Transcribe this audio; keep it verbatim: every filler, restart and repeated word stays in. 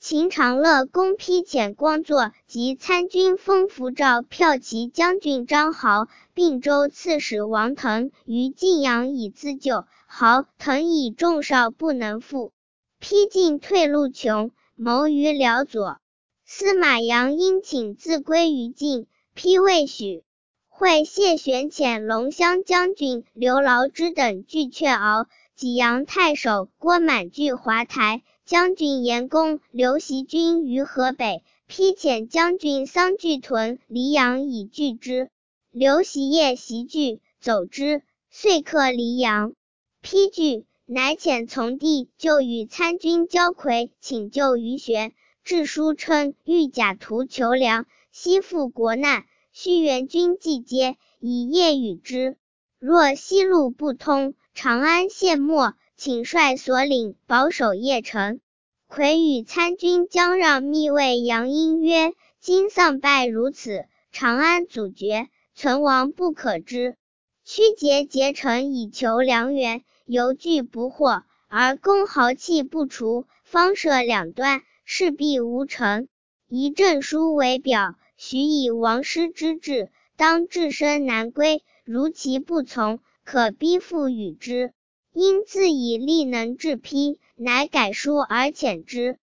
秦长乐公批遣光作及参军封符诏骠骑将军张豪、并州刺史王腾于晋阳以自救。豪、腾以众少不能复，披进退路穷，谋于辽左。司马扬因请自归于晋，批未许。会谢玄遣龙骧将军刘牢之等据阙敖，济阳太守郭满据华台，将军严公刘袭军于河北，批遣将军桑巨屯黎阳以拒之。刘袭夜袭拒，走之，遂克黎阳。批拒，乃遣从弟就与参军焦魁请救于玄，致书称欲假途求粮，悉赴国难，须援军既接，以夜与之。若西路不通，长安陷没，请率所领保守邺城。魁与参军将让密谓杨殷曰：今丧败如此，长安阻绝，存亡不可知。屈节结城以求粮源，犹惧不获，而公豪气不除，方舍两端，势必无成。宜证书为表，许以王师之志，当置身难归，如其不从，可逼复与之。因自以力能制批，乃改书而遣之。